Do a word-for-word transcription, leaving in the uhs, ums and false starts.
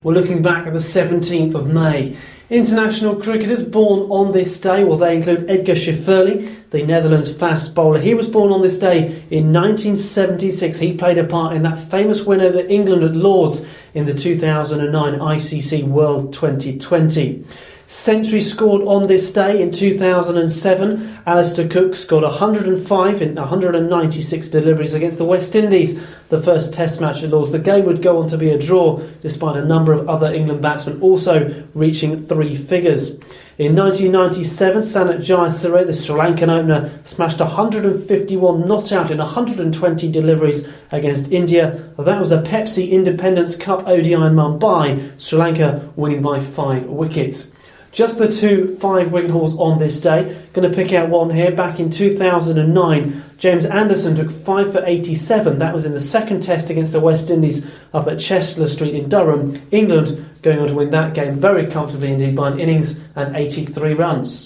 We're looking back at the seventeenth of May. International cricketers born on this day, well, they include Edgar Schifferle, the Netherlands fast bowler. He was born on this day in nineteen seventy-six. He played a part in that famous win over England at Lord's in the two thousand nine I C C World twenty twenty. Century scored on this day in two thousand seven. Alistair Cook scored one hundred five in one hundred ninety-six deliveries against the West Indies, the first Test match at Lord's. The game would go on to be a draw, despite a number of other England batsmen also reaching three figures. In nineteen ninety-seven, Sanat Jayasuriya, the Sri Lankan opener, smashed one hundred fifty-one not out in one hundred twenty deliveries against India. That was a Pepsi Independence Cup O D I in Mumbai, Sri Lanka winning by five wickets. Just the two five-wicket hauls on this day. Going to pick out one here. Back in two thousand nine, James Anderson took five for eighty-seven. That was in the second test against the West Indies up at Chester Street in Durham. England going on to win that game very comfortably indeed by an innings and eighty-three runs.